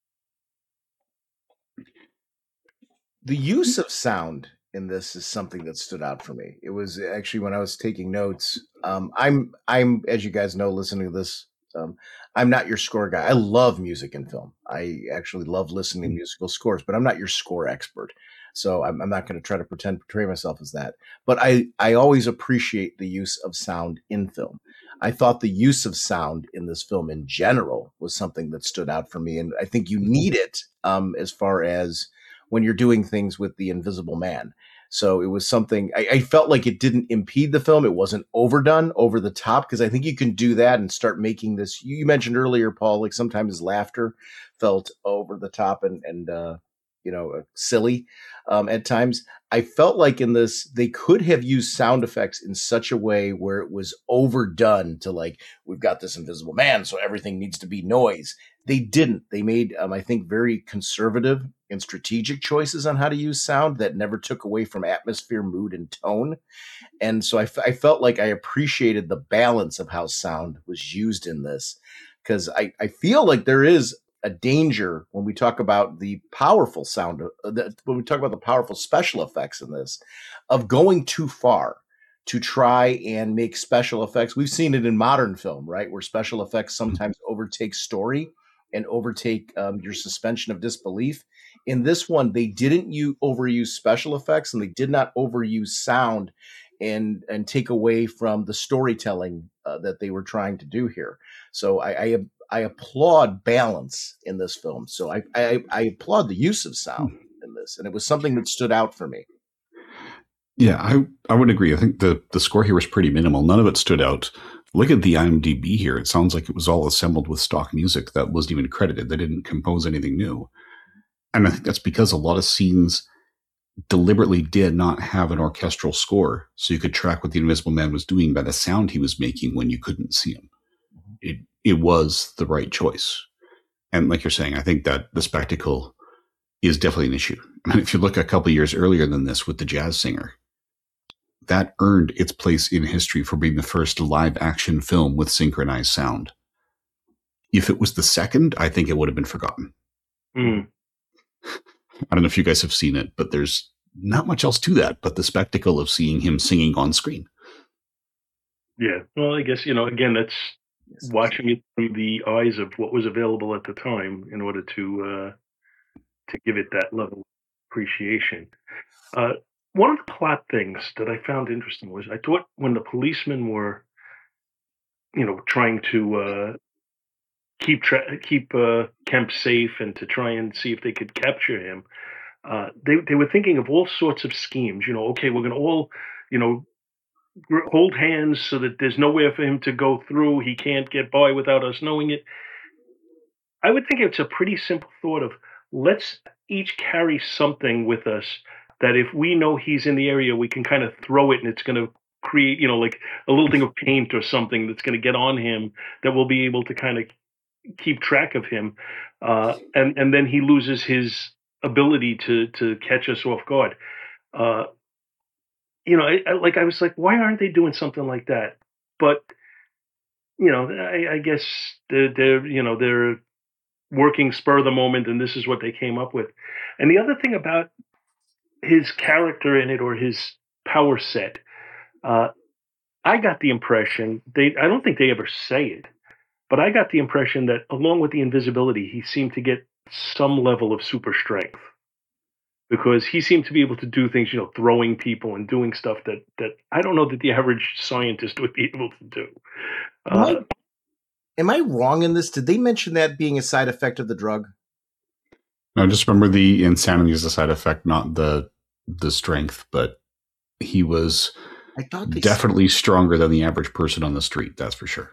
The use of sound in this is something that stood out for me. It was actually when I was taking notes. I'm as you guys know, listening to this I'm not your score guy. I love music in film. I actually love listening to musical scores, but I'm not your score expert. So I'm not going to try to portray myself as that. But I always appreciate the use of sound in film. I thought the use of sound in this film in general was something that stood out for me. And I think you need it as far as when you're doing things with the Invisible Man. So it was something I felt like it didn't impede the film. It wasn't overdone, over the top, because I think you can do that and start making this. You mentioned earlier, Paul, like sometimes laughter felt over the top and silly at times. I felt like in this, they could have used sound effects in such a way where it was overdone to like, we've got this Invisible Man, so everything needs to be noise. They didn't. They made, I think, very conservative and strategic choices on how to use sound that never took away from atmosphere, mood, and tone. And so I felt like I appreciated the balance of how sound was used in this, because I feel like there is a danger when we talk about the powerful sound, when we talk about the powerful special effects in this, of going too far to try and make special effects. We've seen it in modern film, right, where special effects sometimes overtake story and overtake your suspension of disbelief. In this one, they didn't overuse special effects, and they did not overuse sound and take away from the storytelling that they were trying to do here. So I applaud balance in this film. So I applaud the use of sound in this, and it was something that stood out for me. Yeah, I would agree. I think the score here was pretty minimal. None of it stood out. Look at the IMDb here. It sounds like it was all assembled with stock music that wasn't even credited. They didn't compose anything new. And I think that's because a lot of scenes deliberately did not have an orchestral score, so you could track what the Invisible Man was doing by the sound he was making when you couldn't see him. It was the right choice. And like you're saying, I think that the spectacle is definitely an issue. I mean, if you look a couple of years earlier than this with The Jazz Singer, that earned its place in history for being the first live action film with synchronized sound. If it was the second, I think it would have been forgotten. Mm. I don't know if you guys have seen it, but there's not much else to that but the spectacle of seeing him singing on screen. Yeah. Well, I guess, again, that's watching it through the eyes of what was available at the time in order to give it that level of appreciation. One of the plot things that I found interesting was I thought when the policemen were, trying to keep Kemp safe and to try and see if they could capture him, they were thinking of all sorts of schemes. Okay, we're going to all, hold hands so that there's nowhere for him to go through. He can't get by without us knowing it. I would think it's a pretty simple thought of let's each carry something with us that if we know he's in the area, we can kind of throw it and it's going to create, like a little thing of paint or something that's going to get on him that will be able to kind of keep track of him. And then he loses his ability to catch us off guard. I was like, why aren't they doing something like that? But, I guess they're working spur of the moment, and this is what they came up with. And the other thing about his character in it, or his power set, I got the impression I don't think they ever say it, but I got the impression that along with the invisibility, he seemed to get some level of super strength, because he seemed to be able to do things, throwing people and doing stuff that I don't know that the average scientist would be able to do. Am I wrong in this? Did they mention that being a side effect of the drug? No, just remember the insanity is a side effect, not the strength. But he was definitely stronger than the average person on the street. That's for sure.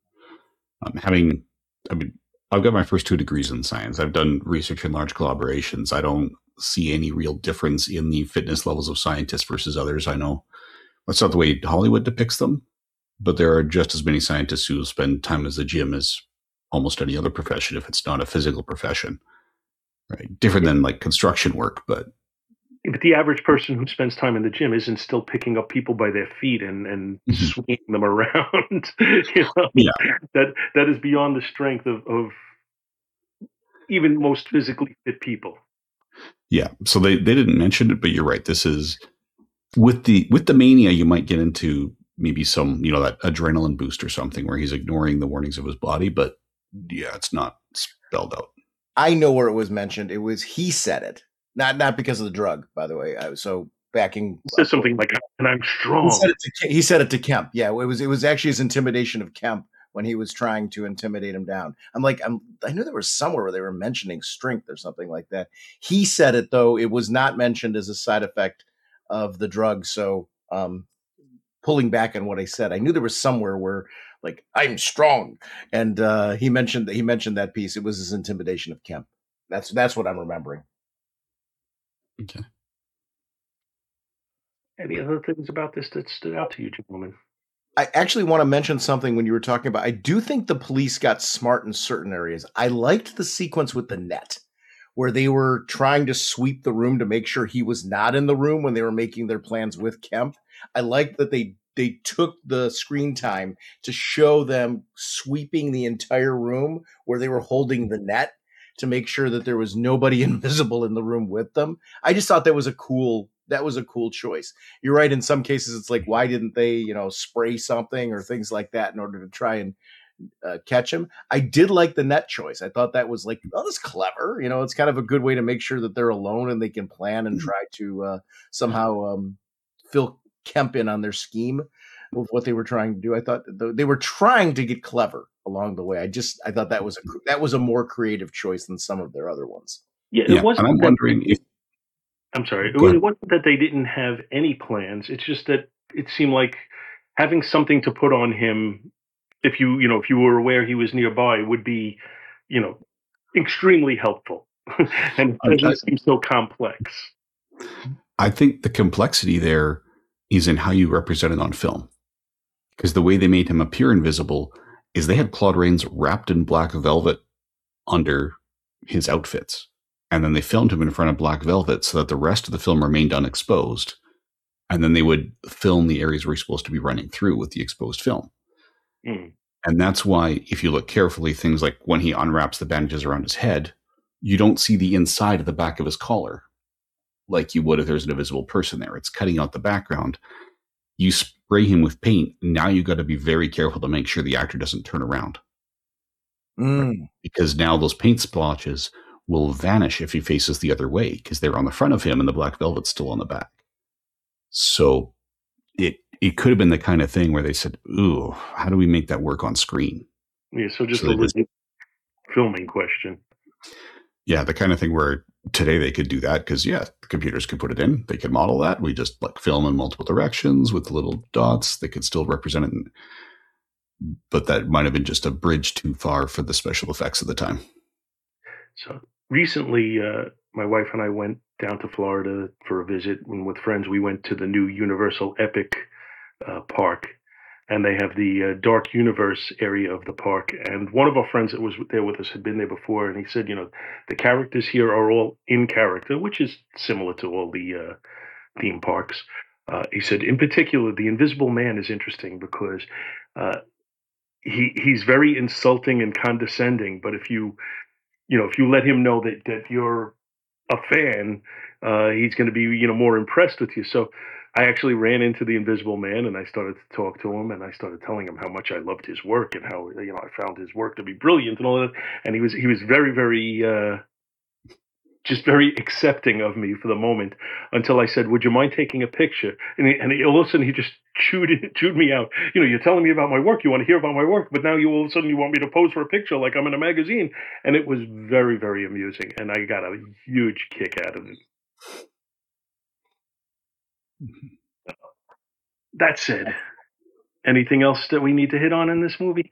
I've got my first 2 degrees in science. I've done research in large collaborations. I don't see any real difference in the fitness levels of scientists versus others. I know that's not the way Hollywood depicts them, but there are just as many scientists who spend time as the gym as almost any other profession if it's not a physical profession. Right? Different than like construction work, but the average person who spends time in the gym isn't still picking up people by their feet and swinging them around. Yeah. That is beyond the strength of even most physically fit people. Yeah. So they didn't mention it, but you're right. This is with the mania, you might get into maybe some, that adrenaline boost or something where he's ignoring the warnings of his body. But yeah, it's not spelled out. I know where it was mentioned. It was, he said it, not because of the drug, by the way. So backing says something like, "And I'm strong." He said it to Kemp. Yeah, it was actually his intimidation of Kemp when he was trying to intimidate him down. I knew there was somewhere where they were mentioning strength or something like that. He said it, though. It was not mentioned as a side effect of the drug. So pulling back on what I said, I knew there was somewhere where, like, I'm strong. And he mentioned that piece. It was his intimidation of Kemp. That's what I'm remembering. Okay. Any other things about this that stood out to you, gentlemen? I actually want to mention something when you were talking about, I do think the police got smart in certain areas. I liked the sequence with the net where they were trying to sweep the room to make sure he was not in the room when they were making their plans with Kemp. I liked that they took the screen time to show them sweeping the entire room where they were holding the net to make sure that there was nobody invisible in the room with them. I just thought that was a cool choice. You're right. In some cases, it's like, why didn't they, spray something or things like that in order to try and catch him? I did like the net choice. I thought that was like, oh, that's clever. It's kind of a good way to make sure that they're alone and they can plan and try to somehow fill Kemp in on their scheme of what they were trying to do. I thought they were trying to get clever along the way. I thought that was a more creative choice than some of their other ones. Yeah, it wasn't. And I'm wondering if. I'm sorry. It wasn't that they didn't have any plans. It's just that it seemed like having something to put on him, if you were aware he was nearby, would be, extremely helpful. And it doesn't seem so complex. I think the complexity there is in how you represent it on film. Because the way they made him appear invisible is they had Claude Rains wrapped in black velvet under his outfits. And then they filmed him in front of black velvet so that the rest of the film remained unexposed. And then they would film the areas where he's supposed to be running through with the exposed film. Mm. And that's why, if you look carefully, things like when he unwraps the bandages around his head, you don't see the inside of the back of his collar like you would if there's an invisible person there. It's cutting out the background. You spray him with paint. Now you got to be very careful to make sure the actor doesn't turn around. Mm. Because now those paint splotches will vanish if he faces the other way because they're on the front of him and the black velvet's still on the back. So it could have been the kind of thing where they said, ooh, how do we make that work on screen? Yeah, so just a legit filming question. Yeah, the kind of thing where today they could do that because, the computers could put it in. They could model that. We just film in multiple directions with little dots. They could still represent it. But that might have been just a bridge too far for the special effects at the time. So recently, my wife and I went down to Florida for a visit, and with friends, we went to the new Universal Epic park, and they have the Dark Universe area of the park. And one of our friends that was there with us had been there before, and he said, the characters here are all in character, which is similar to all the theme parks. He said, in particular, the Invisible Man is interesting because he's very insulting and condescending, but if you let him know that you're a fan, he's going to be, more impressed with you. So I actually ran into the Invisible Man and I started to talk to him and I started telling him how much I loved his work and how, I found his work to be brilliant and all that. And he was very, very, just very accepting of me for the moment until I said, would you mind taking a picture? And all of a sudden he just chewed me out. You're telling me about my work. You want to hear about my work, but now all of a sudden you want me to pose for a picture like I'm in a magazine. And it was very, very amusing. And I got a huge kick out of it. That said, anything else that we need to hit on in this movie?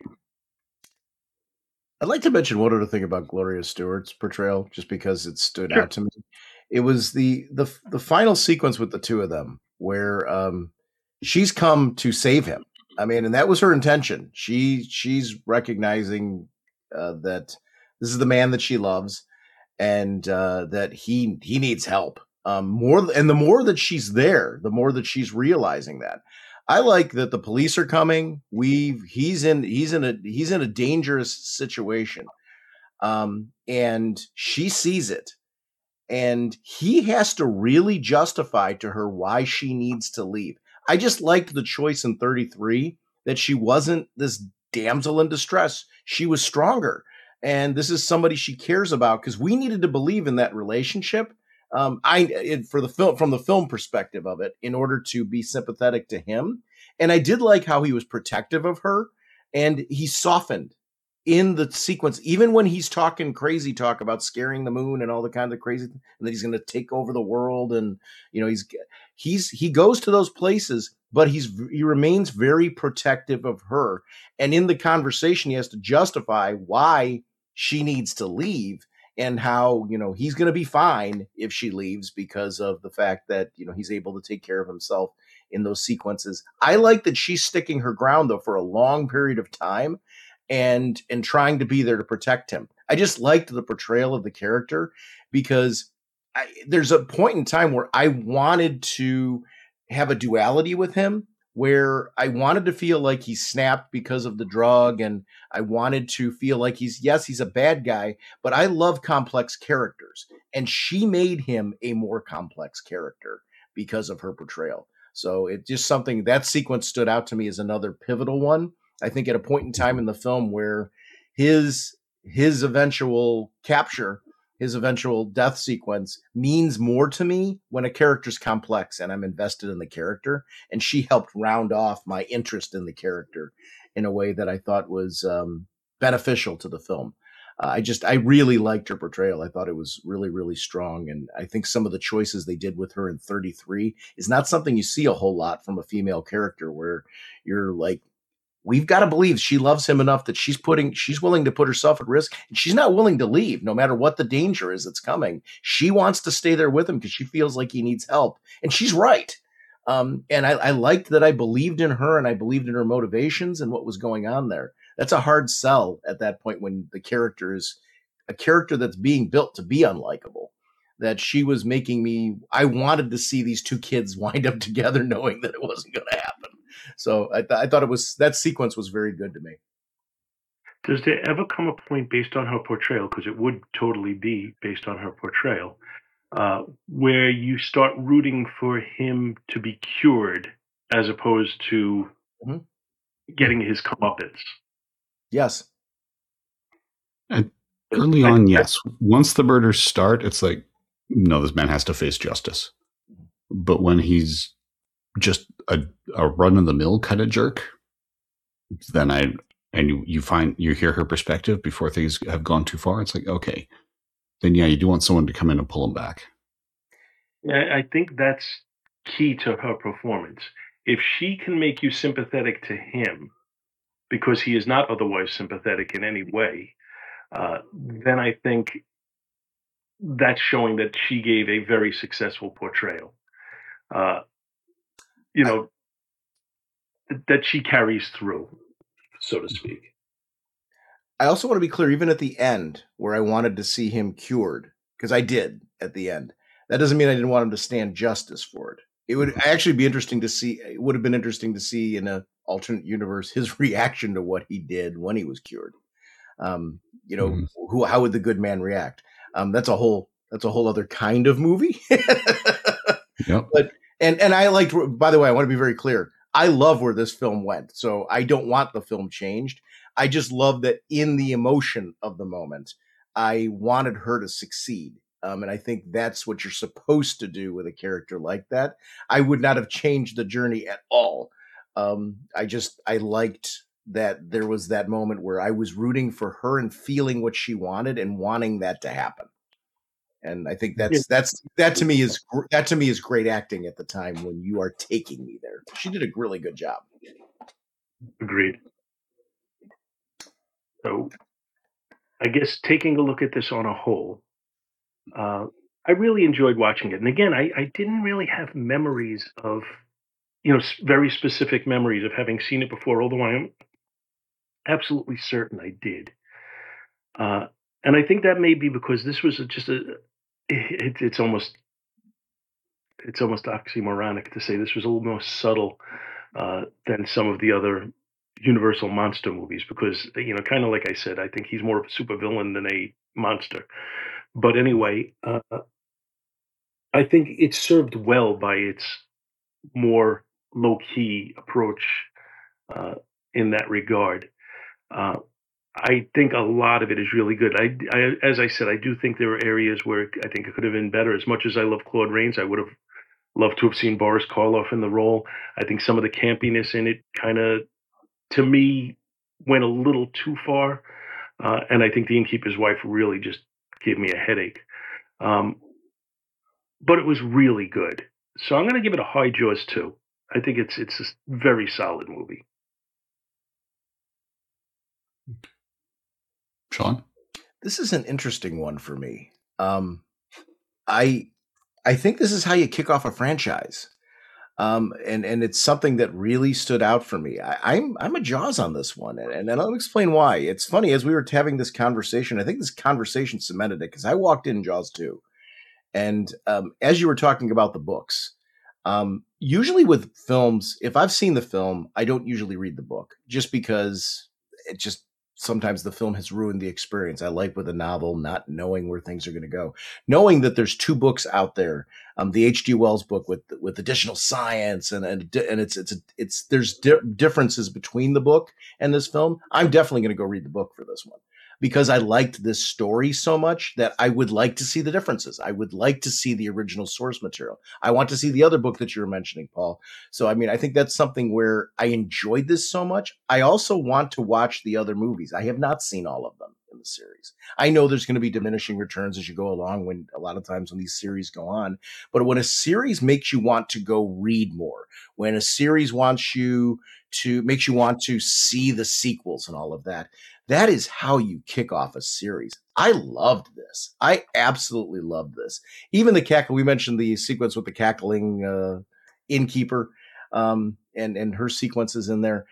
I'd like to mention one other thing about Gloria Stewart's portrayal, just because it stood out to me. It was the final sequence with the two of them, where she's come to save him. I mean, and that was her intention. She's recognizing that this is the man that she loves, and that he needs help. The more that she's there, the more that she's realizing that. I like that the police are coming. He's in a dangerous situation, and she sees it, and he has to really justify to her why she needs to leave. I just liked the choice in 33 that she wasn't this damsel in distress. She was stronger. And this is somebody she cares about because we needed to believe in that relationship. For the film, from the film perspective of it, in order to be sympathetic to him. And I did like how he was protective of her and he softened in the sequence, even when he's talking crazy talk about scaring the moon and all the kinds of crazy, and that he's going to take over the world. And, he goes to those places, but he remains very protective of her. And in the conversation, he has to justify why she needs to leave and how, he's going to be fine if she leaves because of the fact that, he's able to take care of himself in those sequences. I like that she's sticking her ground though for a long period of time and trying to be there to protect him. I just liked the portrayal of the character because there's a point in time where I wanted to have a duality with him where I wanted to feel like he snapped because of the drug. And I wanted to feel like he's a bad guy, but I love complex characters. And she made him a more complex character because of her portrayal. So it just something that sequence stood out to me as another pivotal one. I think at a point in time in the film where his eventual capture, his eventual death sequence means more to me when a character's complex and I'm invested in the character. And she helped round off my interest in the character in a way that I thought was beneficial to the film. I really liked her portrayal. I thought it was really, really strong. And I think some of the choices they did with her in 33 is not something you see a whole lot from a female character where you're like, we've got to believe she loves him enough that she's willing to put herself at risk and she's not willing to leave no matter what the danger is that's coming. She wants to stay there with him because she feels like he needs help and she's right. And I liked that I believed in her and I believed in her motivations and what was going on there. That's a hard sell at that point when the character is a character that's being built to be unlikable, that she was making I wanted to see these two kids wind up together knowing that it wasn't going to happen. So I thought that sequence was very good to me. Does there ever come a point based on her portrayal, because it would totally be based on her portrayal, where you start rooting for him to be cured as opposed to getting his comeuppance? Yes. And early on, yes. Once the murders start, it's like, no, this man has to face justice. But when he's just a run-of-the-mill kind of jerk, then you hear her perspective before things have gone too far. It's like, okay, then yeah, you do want someone to come in and pull him back. Yeah, I think that's key to her performance. If she can make you sympathetic to him because he is not otherwise sympathetic in any way, then I think that's showing that she gave a very successful portrayal. That she carries through, so to speak. I also want to be clear, even at the end where I wanted to see him cured, because I did at the end, that doesn't mean I didn't want him to stand justice for it. It would actually be interesting to see. It would have been interesting to see in an alternate universe his reaction to what he did when he was cured. How would the good man react? That's a whole other kind of movie. Yep. But and I liked. By the way, I want to be very clear. I love where this film went, so I don't want the film changed. I just love that in the emotion of the moment, I wanted her to succeed. And I think that's what you're supposed to do with a character like that. I would not have changed the journey at all. I liked that there was that moment where I was rooting for her and feeling what she wanted and wanting that to happen. And I think that to me is great acting at the time when you are taking me there. She did a really good job. Agreed. So I guess taking a look at this on a whole, I really enjoyed watching it. And again, I didn't really have memories of, very specific memories of having seen it before, although I am absolutely certain I did. And I think that may be because this was it's almost oxymoronic to say this was a little more subtle than some of the other Universal monster movies, because kind of like I said, I think he's more of a supervillain than a monster. But anyway, I think it served well by its more low-key approach in that regard. I think a lot of it is really good. As I said, I do think there are areas where I think it could have been better. As much as I love Claude Rains, I would have loved to have seen Boris Karloff in the role. I think some of the campiness in it kind of, to me, went a little too far. And I think The Innkeeper's Wife really just gave me a headache. But it was really good. So I'm going to give it a high Jaws 2. I think it's a very solid movie. Sean? This is an interesting one for me. I think this is how you kick off a franchise. And it's something that really stood out for me. I'm a Jaws on this one, and I'll explain why. It's funny, as we were having this conversation, I think this conversation cemented it, because I walked in Jaws 2. And as you were talking about the books, usually with films, if I've seen the film, I don't usually read the book, just because it just sometimes the film has ruined the experience. I like with a novel not knowing where things are going to go, knowing that there's 2 books out there, the H.G. Wells book with additional science and it's there's differences between the book and this film. I'm definitely going to go read the book for this one, because I liked this story so much that I would like to see the differences. I would like to see the original source material. I want to see the other book that you were mentioning, Paul. So, I mean, I think that's something where I enjoyed this so much. I also want to watch the other movies. I have not seen all of them in the series. I know there's going to be diminishing returns as you go along, when a lot of times when these series go on, but when a series makes you want to go read more, when a series makes you want to see the sequels and all of that, that is how you kick off a series. I loved this. I absolutely loved this. Even the cackle, we mentioned the sequence with the cackling innkeeper, and her sequences in there.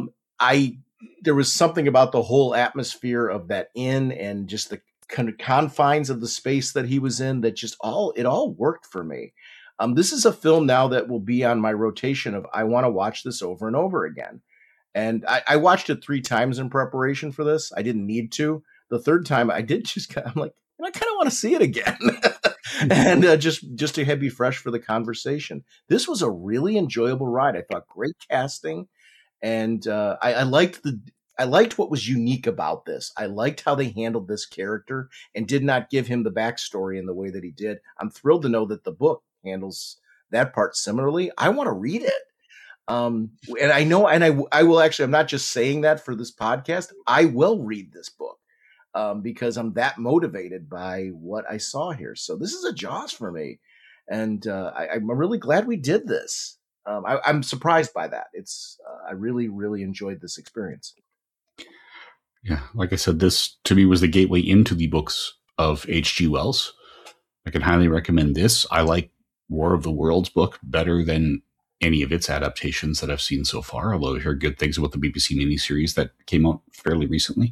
There was something about the whole atmosphere of that inn and just the kind of confines of the space that he was in, that just it all worked for me. This is a film now that will be on my rotation of, I want to watch this over and over again. And I watched it 3 times in preparation for this. I didn't need to. The third time I did I'm like, I kind of want to see it again. And just to be fresh for the conversation. This was a really enjoyable ride. I thought great casting. And I liked what was unique about this. I liked how they handled this character and did not give him the backstory in the way that he did. I'm thrilled to know that the book handles that part similarly. I want to read it. And I know, and I will actually, I'm not just saying that for this podcast. I will read this book because I'm that motivated by what I saw here. So this is a Jaws for me. And I'm really glad we did this. I'm surprised by that. I really, really enjoyed this experience. Yeah, like I said, this to me was the gateway into the books of H.G. Wells. I can highly recommend this. I like War of the Worlds book better than any of its adaptations that I've seen so far, although I heard good things about the BBC miniseries that came out fairly recently.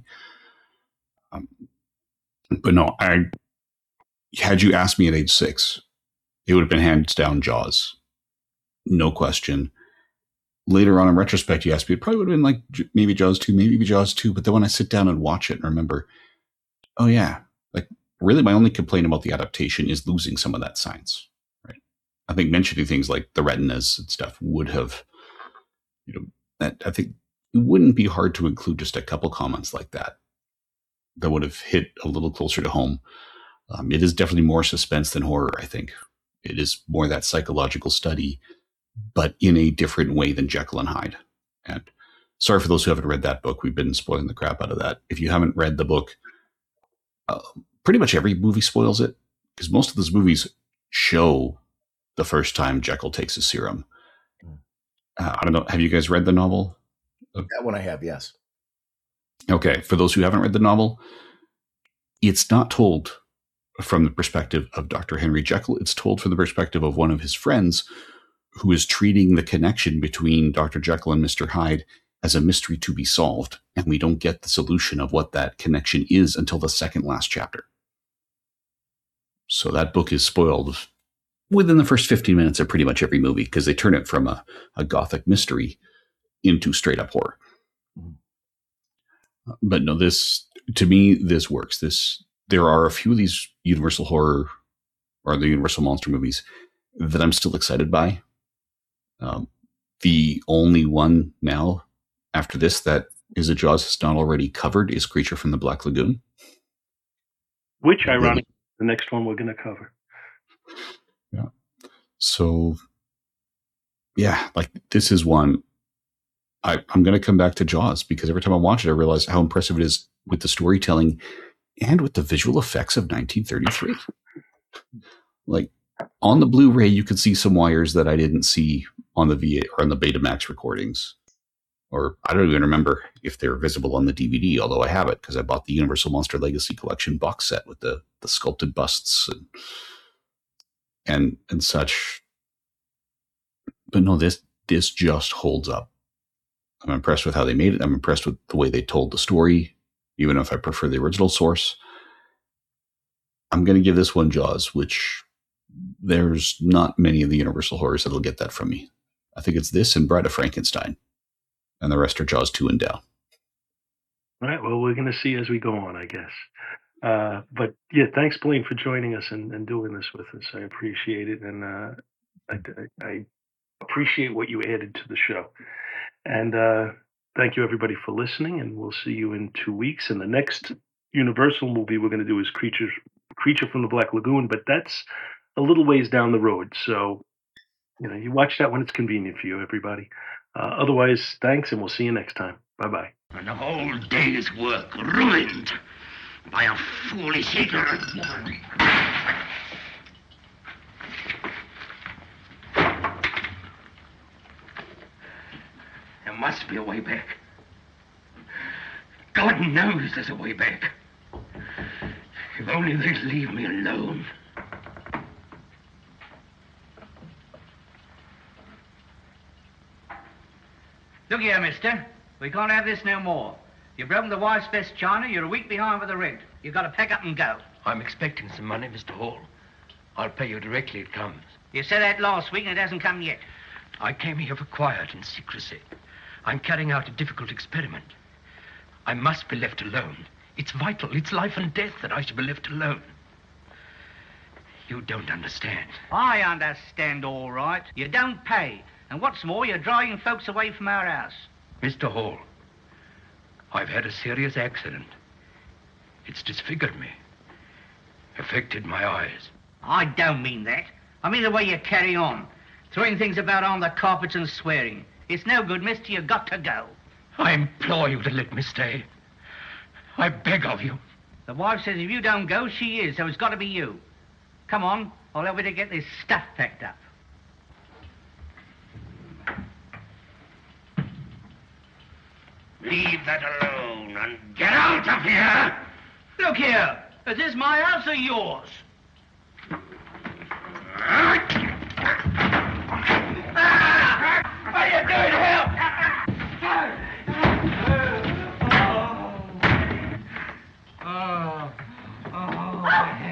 But no, had you asked me at age 6, it would have been hands down Jaws. No question. Later on in retrospect, you asked me, it probably would have been like maybe Jaws 2, maybe Jaws 2. But then when I sit down and watch it and remember, oh yeah, like really my only complaint about the adaptation is losing some of that science. Right? I think mentioning things like the retinas and stuff would have, that I think it wouldn't be hard to include just a couple comments like that would have hit a little closer to home. It is definitely more suspense than horror, I think. It is more that psychological study, but in a different way than Jekyll and Hyde. And sorry for those who haven't read that book. We've been spoiling the crap out of that. If you haven't read the book, pretty much every movie spoils it, because most of those movies show the first time Jekyll takes his serum. I don't know. Have you guys read the novel? That one I have, yes. Okay. For those who haven't read the novel, it's not told from the perspective of Dr. Henry Jekyll. It's told from the perspective of one of his friends who is treating the connection between Dr. Jekyll and Mr. Hyde as a mystery to be solved. And we don't get the solution of what that connection is until the second last chapter. So that book is spoiled within the first 15 minutes of pretty much every movie, because they turn it from a gothic mystery into straight up horror. But no, to me, this works. There are a few of these Universal horror or the Universal monster movies that I'm still excited by. the only one now after this that is a Jaws that's not already covered is Creature from the Black Lagoon. Which, ironically, the next one we're going to cover. Yeah. So, yeah, like this is one. I'm going to come back to Jaws because every time I watch it, I realize how impressive it is with the storytelling and with the visual effects of 1933. Like on the Blu-ray, you could see some wires that I didn't see on the VA or on the Betamax recordings. Or I don't even remember if they're visible on the DVD, although I have it because I bought the Universal Monster Legacy Collection box set with the sculpted busts and such. But no, this just holds up. I'm impressed with how they made it. I'm impressed with the way they told the story, even if I prefer the original source. I'm going to give this one Jaws, which there's not many of the Universal horrors that'll get that from me. I think it's this and Bride of Frankenstein. And the rest are Jaws 2 and down. All right. Well, we're going to see as we go on, I guess. But yeah, thanks, Blaine, for joining us and doing this with us. I appreciate it. And I appreciate what you added to the show. And thank you, everybody, for listening. And we'll see you in 2 weeks. And the next Universal movie we're going to do is Creature from the Black Lagoon. But that's a little ways down the road. So, you watch that when it's convenient for you, everybody. Otherwise, thanks, and we'll see you next time. Bye-bye. And a whole day's work ruined by a foolish ignorant woman. There must be a way back. God knows there's a way back. If only they'd leave me alone. Look here, mister. We can't have this no more. You've broken the wife's best china. You're a week behind with the rent. You've got to pack up and go. I'm expecting some money, Mr. Hall. I'll pay you directly it comes. You said that last week and it hasn't come yet. I came here for quiet and secrecy. I'm carrying out a difficult experiment. I must be left alone. It's vital. It's life and death that I should be left alone. You don't understand. I understand all right. You don't pay. And what's more, you're driving folks away from our house. Mr. Hall, I've had a serious accident. It's disfigured me, affected my eyes. I don't mean that. I mean the way you carry on. Throwing things about on the carpets and swearing. It's no good, mister. You've got to go. I implore you to let me stay. I beg of you. The wife says if you don't go, she is, so it's got to be you. Come on, I'll help you to get this stuff packed up. Leave that alone and get out of here! Look here, is this my house or yours? What are you doing here? Oh,